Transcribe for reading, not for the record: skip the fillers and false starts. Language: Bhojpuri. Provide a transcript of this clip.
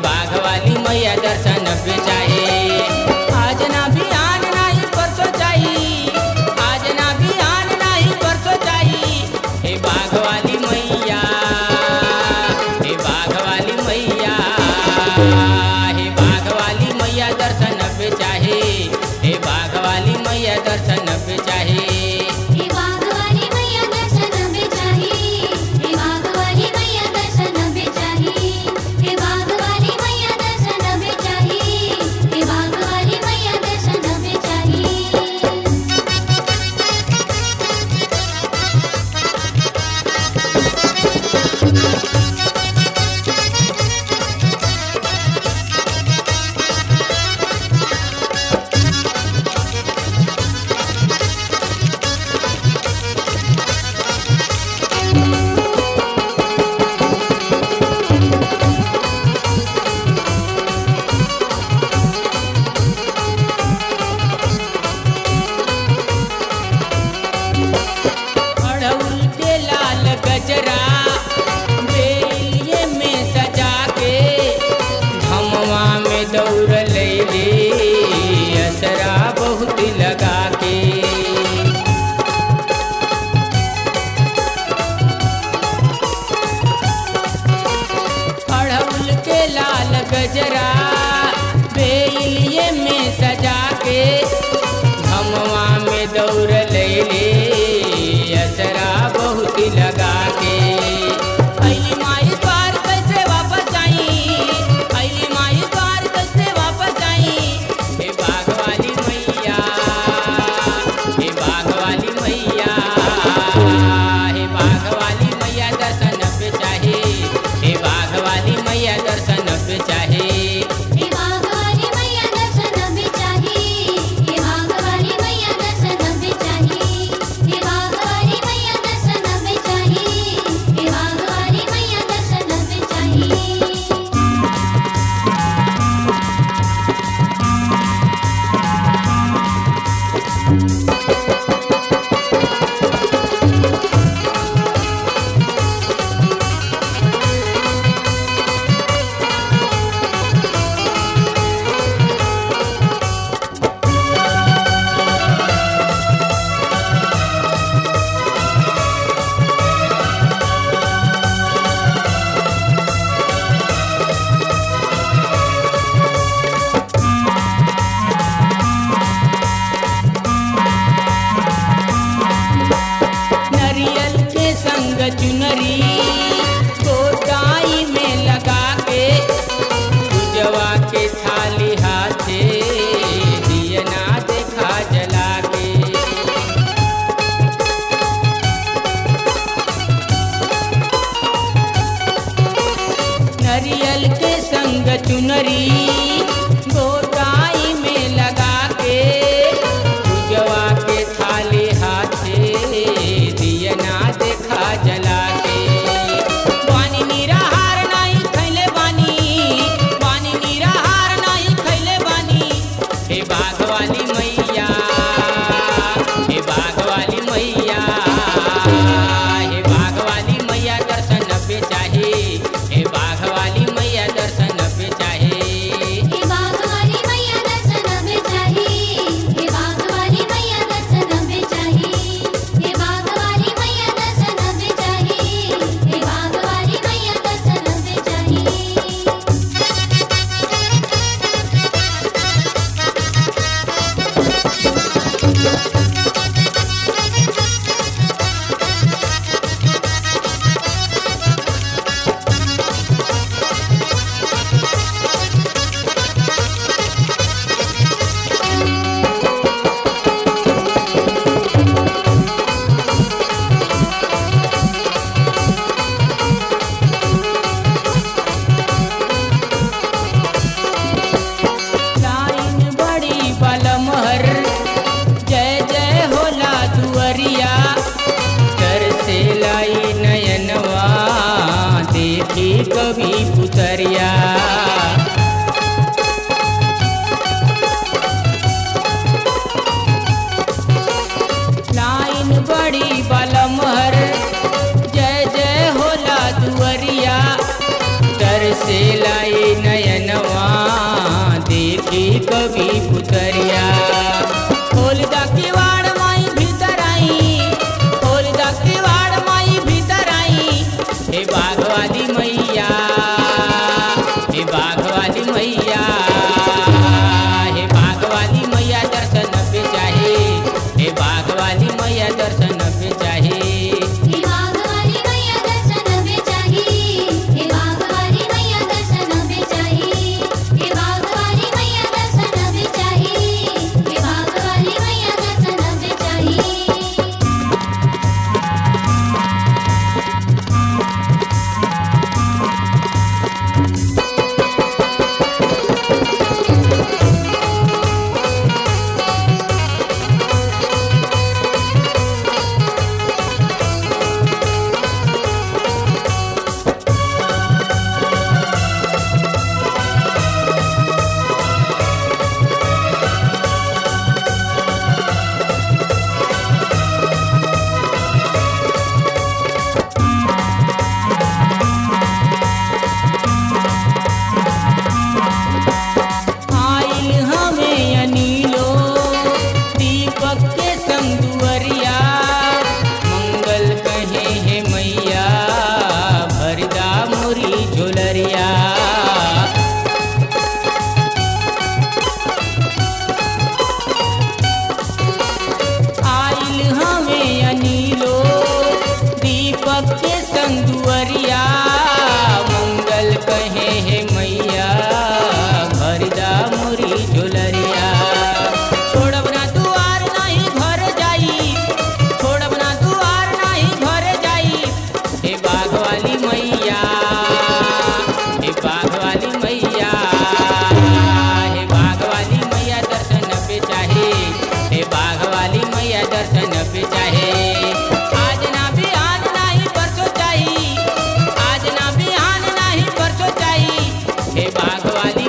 बाघ वाली मैया दर्शन पे चाहे। आज ना बिहान नाही परसों चाही, आज ना बिहान नाही परसों चाही। हे बाघ वाली मैया, हे बाघ वाली मैया, हे बाघ वाली मैया दर्शन पे चाहे। हे बाघ वाली मैया दर्शन पे चाहे। गजरा बेलिए में सजा के धमवा में दौड़ ले असरा बहुत लगा के। अड़हुल के लाल गजरा बेलिए में सजा के धमवा में दौड़ ले असरा बहुत लगा के। अली माई द्वार कैसे वापस आई, अली माई द्वार कैसे वापस आई। हे बाघ वाली मैया, हे बाघ वाली मैया, हे बाघ वाली मैया दर्शन पे चाहे। हे बाघ वाली मैया दर्शन पे चाहे। चुनरी गोटाई में लगा के पूजवा के थाली हाथे दिया ना देखा जला के। नरियल के संग चुनरी गोटाई में लगा के पूजवा के थाली हाथे दिया ना देखा जला के। वानी निराहार नहीं खैले बानी, वानी निराहार नहीं खैले बानी। हे बाघ वाली मैया, हे बाघ वाली मैया, हे बाघ वाली मैया दर्शन पे चाहे। हे बाघ वाली मैया दर्शन पे चाहे। चाहे, हे बाघ वाली मैया दर्शन पे चाहे। आज ना बिहान नाही परसों चाही, आज ना बिहान नाही परसों चाही, हे बाघ वाली